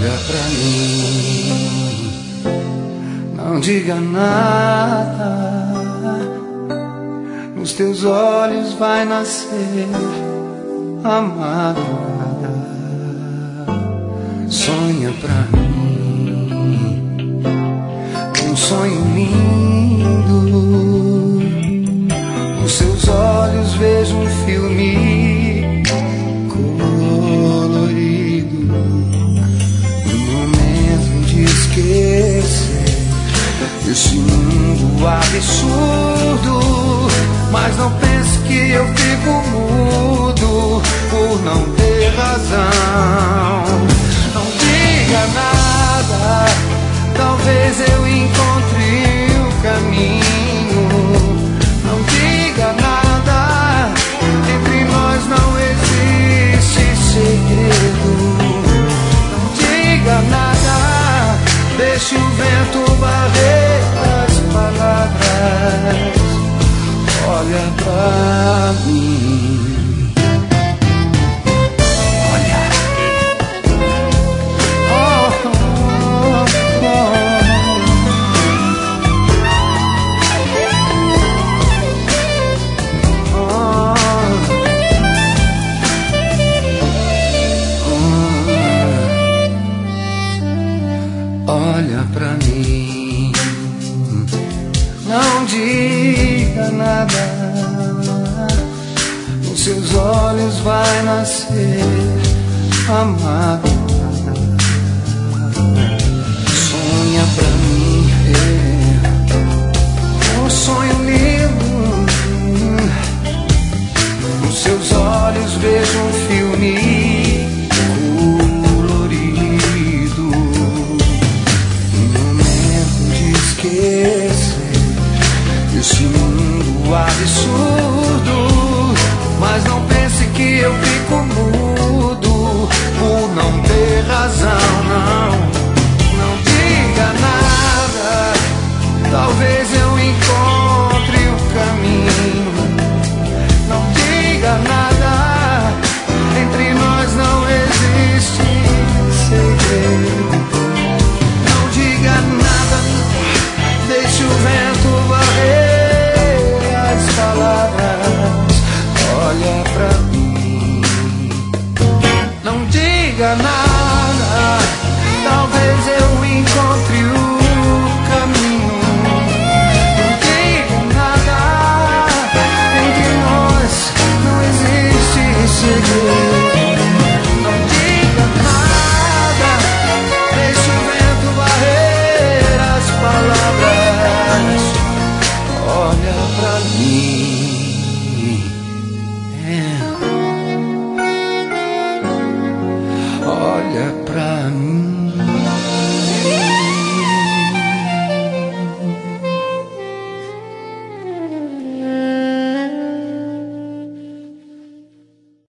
Olha pra mim, não diga nada. Nos teus olhos vai nascer amada. Sonha pra mim um sonho lindo. Nos seus olhos vejo um filme colorido. No momento de esquecer esse mundo absurdo, mas não pense que eu fico mudo por não ter razão. Não diga nada, talvez eu encontre o caminho. Não diga nada, entre nós não existe segredo. Não diga nada, deixe o vento varrer as palavras. Olha pra mim. Olha. Oh, oh, oh, oh. Olha pra mim. Não diga nada, nos seus olhos vai nascer amada. Sonha pra mim, um sonho lindo. Nos seus olhos vejo um filme colorido. No momento de esquecer esse mundo absurdo, mas não pense que eu fico mudo por não ter razão. Não, não diga nada, talvez eu encontre o caminho. Não diga nada, entre nós não existe segredo. Não diga nada, deixe o vento varrer as palavras. Olha pra mim. Não diga nada.